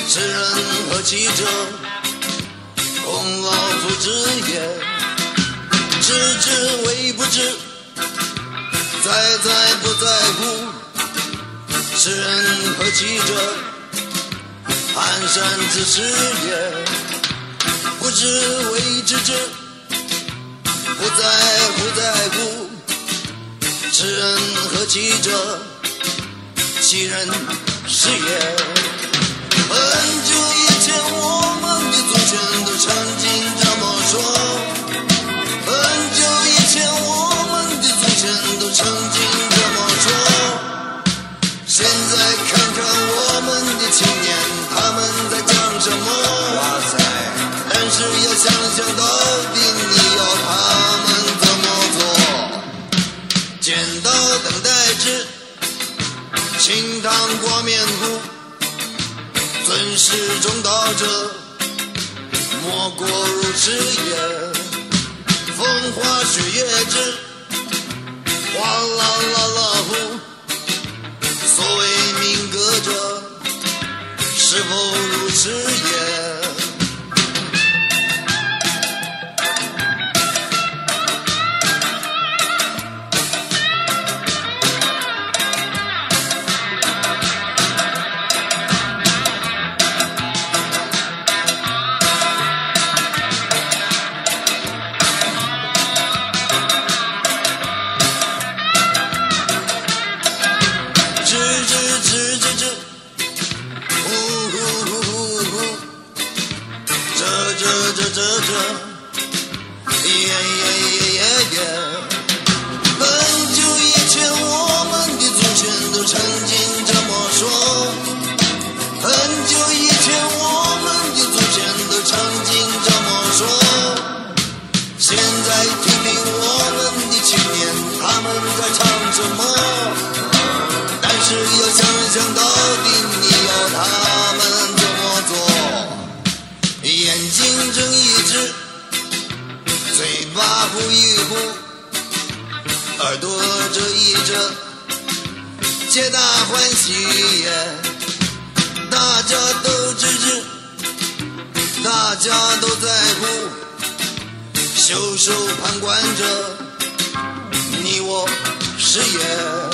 知人何其者，孔老夫子也。知之为不知，在在不在乎。知人何其者，蹒跚之事也。不知为知之，不在乎在乎。知人何其者，其人是也。很久以前我们的祖先都曾经这么说，很久以前我们的祖先都曾经这么说。现在看看我们的青年，他们在讲什么？哇塞！但是要想想到底你要他们怎么做？剪刀等待之，清汤挂面糊。尊师重道者，莫过如此也。风花雪月之，哗啦啦啦呼。所谓民歌者，是否如此也？很久以前我们的祖先都曾经这么说，很久以前我们的祖先都曾经这么说。现在听听我们的青年，他们在唱什么？但是要想想到底你要他们怎么做？眼睛睁一只，嘴巴呼一呼，耳朵遮一遮，皆大欢喜也。大家都知之，大家都在乎，袖手旁观者，你我是也。